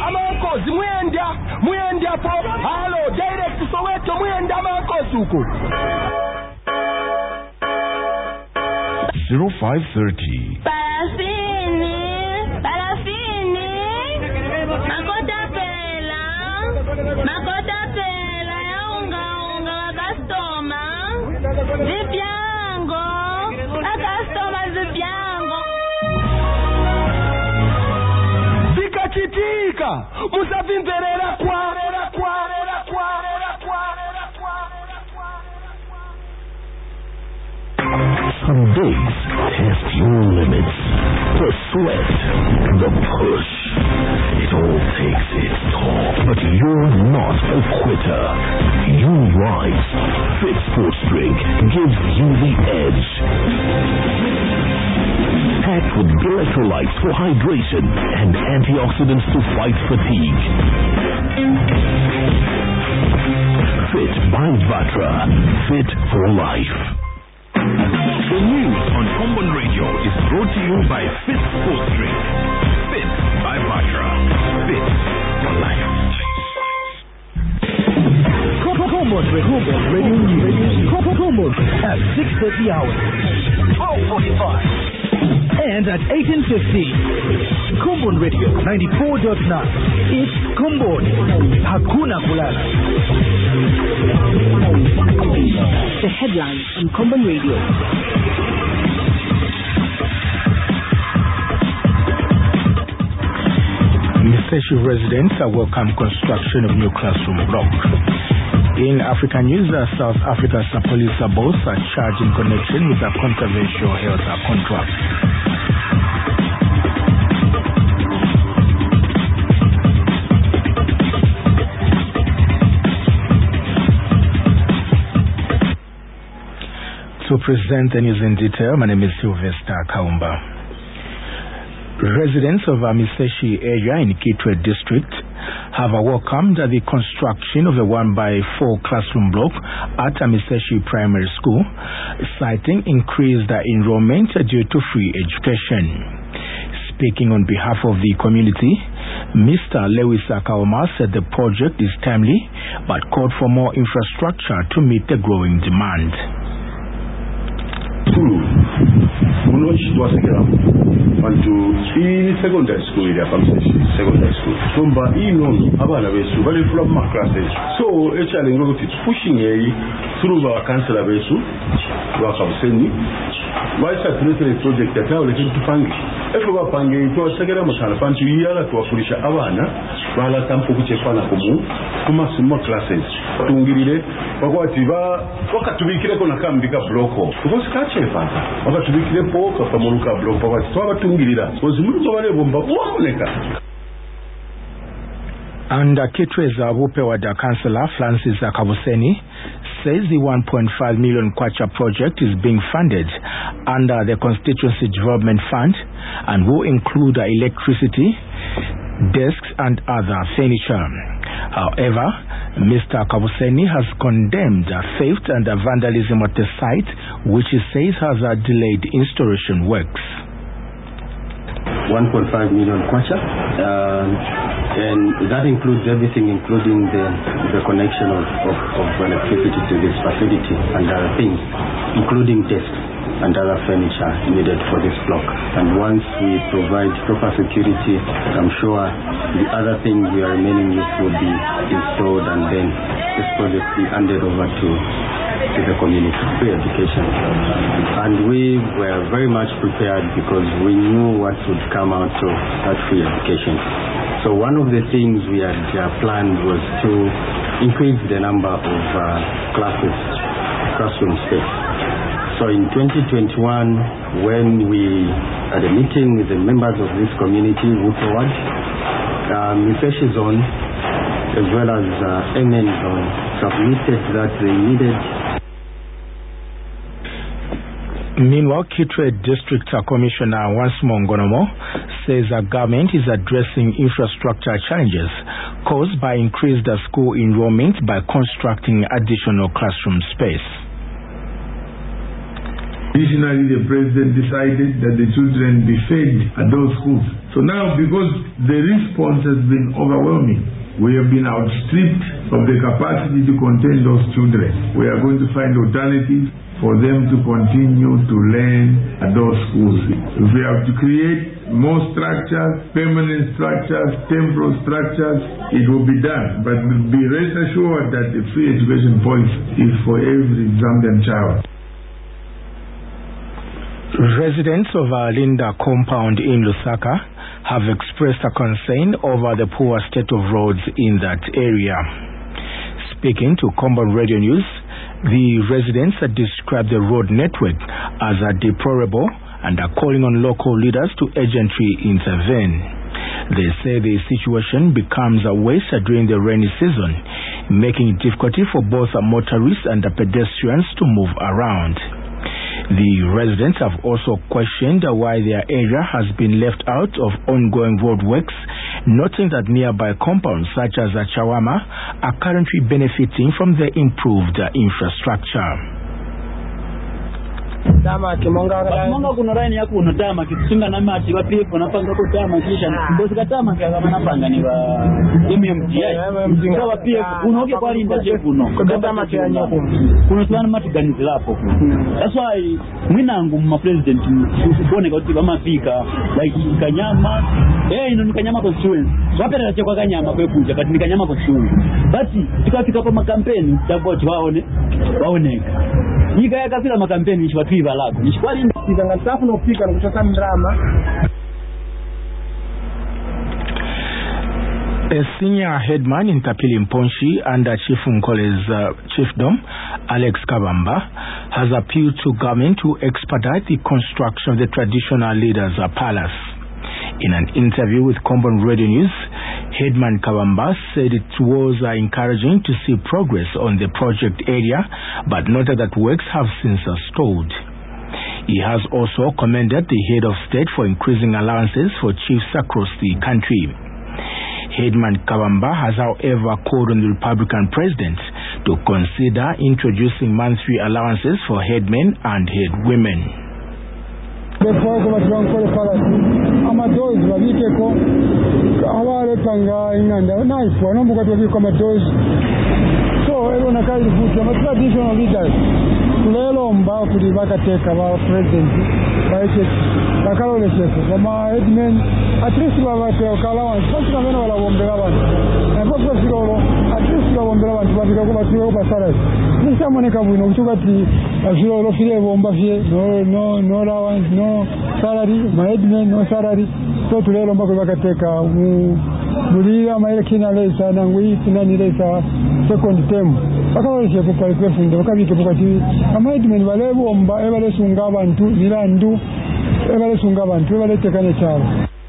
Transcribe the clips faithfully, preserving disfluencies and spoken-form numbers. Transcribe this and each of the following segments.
Amankozi mwenda, mwenda po. Hello, direct Soweto mwenda Amankozi uko. zero five thirty. Parafini, parafini. Makota pela, makota pela ya unga unga wa customer. Zipiango, a customer zipiango. Zika chitika, musavimverera kwa, kwa, kwa, Some days test your limits. The sweat, the push. It all takes its toll. But you're not a quitter. You rise. Fit Sports Drink gives you the edge. Packed with electrolytes for hydration and antioxidants to fight fatigue. Fit by Vatra. Fit for life. The news on Common Radio is brought to you by Fit Sports Drink. Fit by Vatra. Fit for life. Common Radio News. Common at six thirty hours. twelve forty-five. And at eighteen fifty. Common Radio ninety-four point nine. It's Common. Hakuna Kulala. The headlines on Common Radio. Miseshi residents are welcome construction of new classroom block. In African news, South Africa's police boss are charged in connection with a controversial health contract. To present the news in detail, my name is Sylvester Kaumba. Residents of Amiseshi area in Kitwe district have welcomed the construction of a one by four classroom block at Amiseshi Primary School, citing increased enrollment due to free education. Speaking on behalf of the community, Mister Lewis Akaoma said the project is timely but called for more infrastructure to meet the growing demand. Bantu in secondary school ya Amiseshi secondary school somba ino abana besu bali from my classes so actually ngo it's pushing a through our councillor besu wa Kabuseni why start this project that now let's tupange efe bapange to segera makala bantu yala tuwafulisha abana bala tampo kuchefana kumu kuma small classes tungirire bakwati ba wakatubikire ko nakambika bloko because kachefa wakatubikire po kapamuruka bloko bakwati twaba tungirira ozimuru bale bomba uoneka. And Kitwe's Wupewada Councillor Francis Kabuseni says the one point five million kwacha project is being funded under the Constituency Development Fund and will include electricity, desks and other furniture. However, Mister Kabuseni has condemned theft and vandalism at the site, which he says has delayed installation works. one point five million kwacha, uh, and that includes everything, including the, the connection of, of, of electricity to this facility and other things, including desks and other furniture needed for this block. And once we provide proper security, I'm sure the other things we are remaining with will be installed, and then this project will be handed over to to the community, free education. And we were very much prepared because we knew what would come out of that free education. So one of the things we had uh, planned was to increase the number of uh, classes, classroom space. So in twenty twenty-one, when we had a meeting with the members of this community, Wupo Ward, um, Miseshi Zone, as well as uh, M N Zone, submitted that they needed. Meanwhile, Kitwe District Commissioner Wansmo Ngonomo says the government is addressing infrastructure challenges caused by increased school enrollment by constructing additional classroom space. Additionally, the president decided that the children be fed at those schools. So now, because the response has been overwhelming, we have been outstripped of the capacity to contain those children. We are going to find alternatives for them to continue to learn at those schools. If we have to create more structures, permanent structures, temporal structures, it will be done. But be rest assured that the free education policy is for every Zambian child. Residents of our Linda compound in Lusaka have expressed a concern over the poor state of roads in that area. Speaking to Combon Radio News, the residents describe the road network as a deplorable and are calling on local leaders to urgently intervene. They say the situation becomes worse during the rainy season, making it difficult for both motorists and pedestrians to move around. The residents have also questioned why their area has been left out of ongoing road works, noting that nearby compounds such as Chawama are currently benefiting from the improved infrastructure. Tama kimonga kimonga kuna raini yako unatama kisinga na mati wapipo napanga kutama kisha bosi katama kama napanga ni wa M M T I mzinga wapipo unoge kwa linda je kuno katama kyanya kuno sana matuganizi lapo. That's why mwinangu ma president ubone kuti bamapika like Kanyama eh ino ni Kanyama constituency wapera che kwa Kanyama kwekuja kati ni Kanyama constituency basi tukafika kwa makampeni tabo waone waoneka Nika ya kafila makampeni nishwatuiva lako. Nishkwali ndanga tafu no pika kutoka ndrama. A senior headman in Tapili Mponshi under Chief Nkole's uh, chiefdom, Alex Kabamba, has appealed to government to expedite the construction of the traditional leaders' uh, palace. In an interview with Combon Radio News, Headman Kabamba said it was uh, encouraging to see progress on the project area, but noted that works have since uh, stalled. He has also commended the head of state for increasing allowances for chiefs across the country. Headman Kabamba has however called on the Republican president to consider introducing monthly allowances for headmen and headwomen. Kwa kwa tunankole palasi amadozi babikeko awale panga inganda naifwa nombuka tubiko amadozi so ero nakali futi ama traditional leaders lelo mba kuli bakateka ba president baike bakalole shefu kama headman at least baba te kalawa sasa mena wala bombela abantu na kwa kwa sigolo at least baba bombela abantu babika kwa basiwa kwa sara nisa moneka bwino kutugati ajiro lo file bomba fie no no no allowance no salary my headman no salary so tulelo mbako bakateka mulira maile kina lesa na ngwi tinani lesa second term bakalole shefu kwa president bakabike bukati ama headman bale bomba ebale sunga abantu nilandu ebale sunga abantu ebale tekane chalo.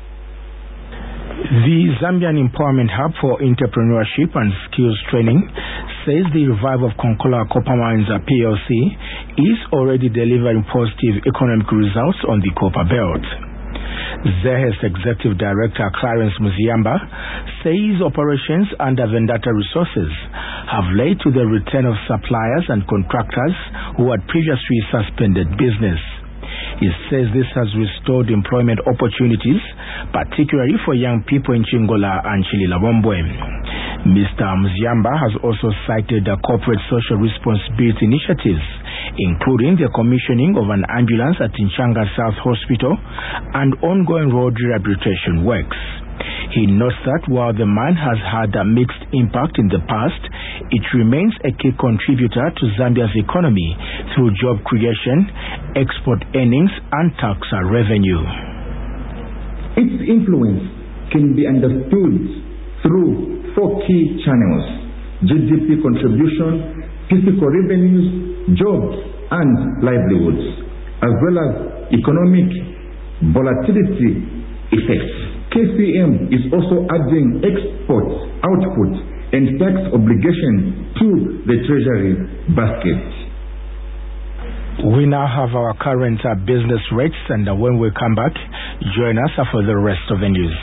The Zambian Empowerment Hub for Entrepreneurship and Skills Training says the revival of Konkola Copper Mines P L C is already delivering positive economic results on the copper belt. Z E H S Executive Director Clarence Muziamba says operations under Vendata Resources have led to the return of suppliers and contractors who had previously suspended business. He says this has restored employment opportunities, particularly for young people in Chingola and Chililabombwe. Mister Mziamba has also cited the corporate social responsibility initiatives, including the commissioning of an ambulance at Nchanga South Hospital and ongoing road rehabilitation works. He notes that while the mine has had a mixed impact in the past, it remains a key contributor to Zambia's economy through job creation, export earnings, and tax revenue. Its influence can be understood through four key channels: G D P contribution, fiscal revenues, jobs, and livelihoods, as well as economic volatility effects. K C M is also adding export output and tax obligation to the treasury basket. We now have our current uh, business rates, and uh, when we come back, join us uh, for the rest of the news.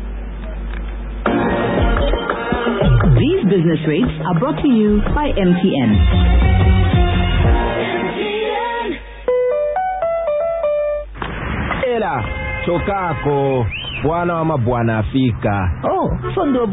These business rates are brought to you by M T N. kako bwana wa mabwana afika. Oh, so ndio